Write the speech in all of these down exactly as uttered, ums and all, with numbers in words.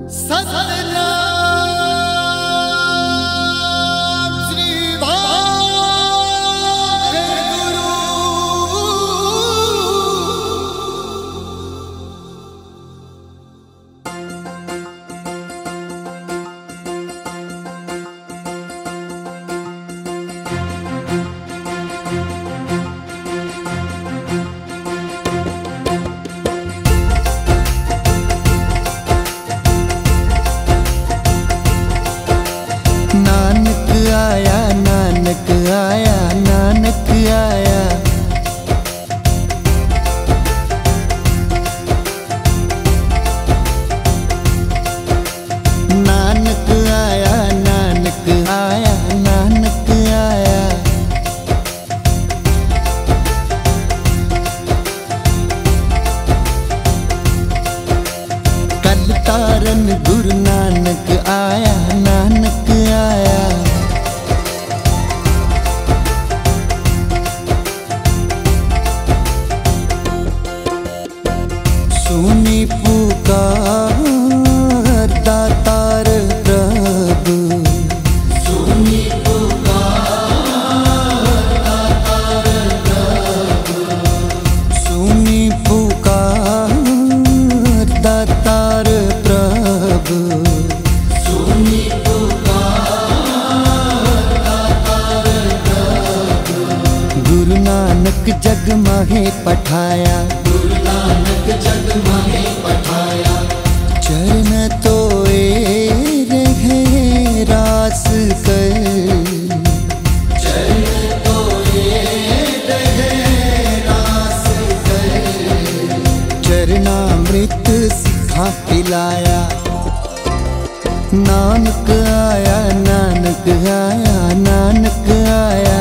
सतनाम श्री वाहेगुरु। नानक आया नानक आया नानक आया, नानक आया नानक आया नानक आया। कल तारन गुरु नानक आया नानक आया। सुनी पुकार दातार प्रभु, सुनी पुकार दातार प्रभु, सुनी पुकार दातार प्रभु, सुनी पुकार दातार प्रभु। गुरु नानक जग माहे पठाया, गुरु नानक जग माहे पठाया। चरण तोए रहे रास कर, चरण तोए रहे रास कर। चरणामृत सिखा पिलाया, नानक आया नानक आया नानक आया।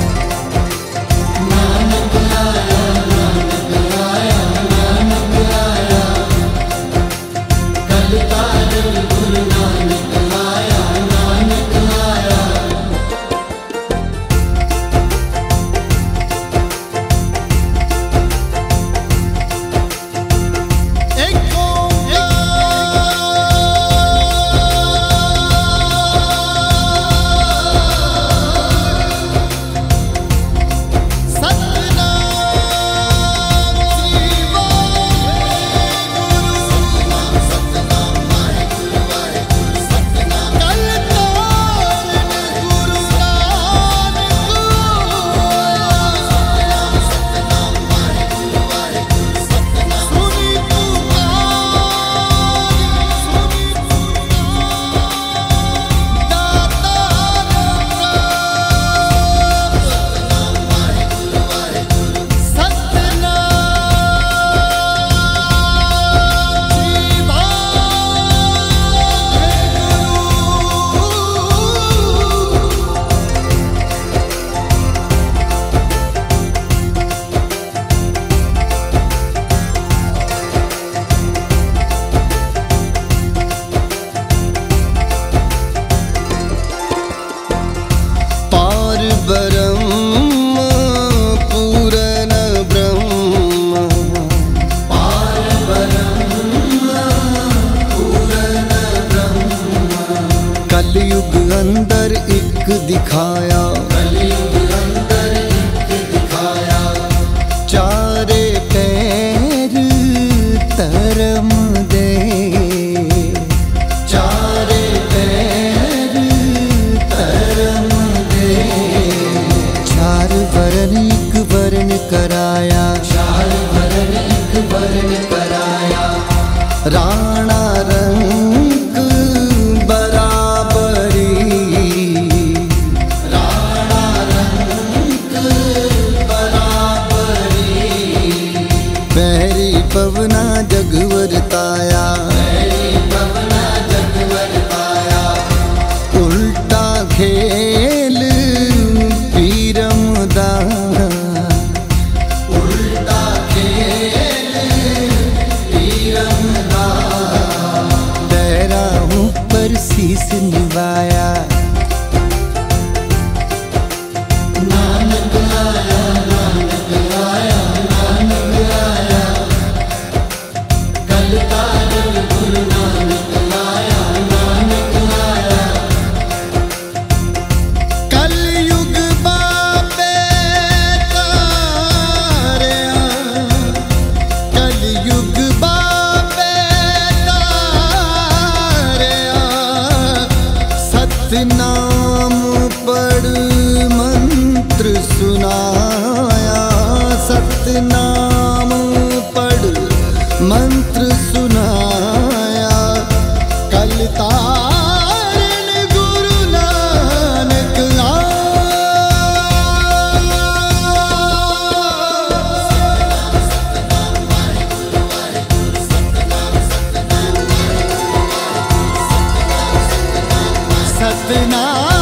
ब्रह्म पूरन ब्रह्म, पार ब्रह्म पूरन ब्रह्म। कलयुग अंदर एक दिखाया, कलयुग अंदर एक दिखाया। चारे पैर धर्म दे, चारे पैर धर्म दे। चार वरण एक वर्ण कराया, चार वरण एक वर्ण कराया। राणा रंग बराबरी, राणा रंग बराबरी। पैरी पवना जग वरताया, पैरी पवना जग वरताया। उल्टा खेल पीरम दा, उल्टा खेल पीरम दा। तेरा ऊपर शीस निभाया, नानक आया नानक आया नानक आया। कल तारन गुरु नानक आया। सतनाम पढ़ मंत्र सुनाया, सतनाम पढ़ मंत्र सुनाया। कल तारण गुरु नानक सतना